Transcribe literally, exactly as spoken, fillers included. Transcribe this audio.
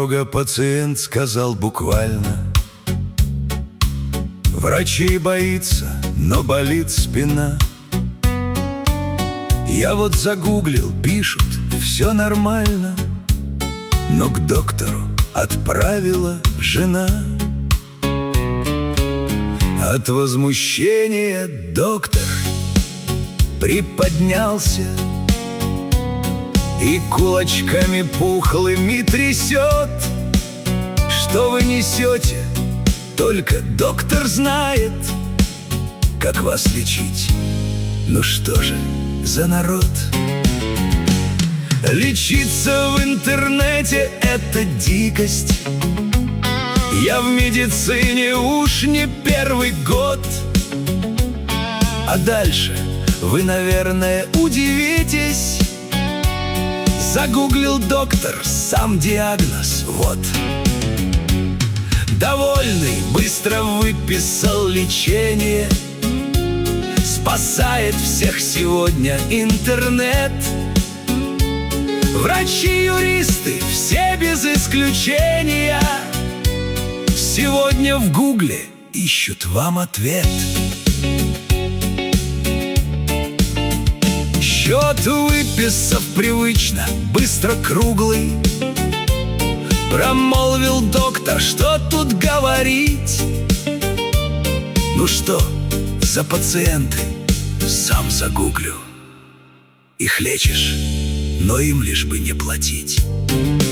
порога пациент сказал буквально: врачей боится, но болит спина. Я вот загуглил, пишут, все нормально, но к доктору отправила жена. От возмущения доктор приподнялся и кулачками пухлыми трясет. Что вы несете? Только доктор знает, как вас лечить. Ну что же за народ? Лечиться в интернете — это дикость. Я в медицине уж не первый год. А дальше вы, наверное, удивитесь. Загуглил доктор, сам диагноз вот. Довольный, быстро выписал лечение. Спасает всех сегодня интернет. Врачи-юристы, все без исключения, сегодня в гугле ищут вам ответ. Счет выписав привычно, быстро круглый, промолвил доктор: что тут говорить? Ну что за пациенты? Сам загуглю. Их лечишь, но им лишь бы не платить.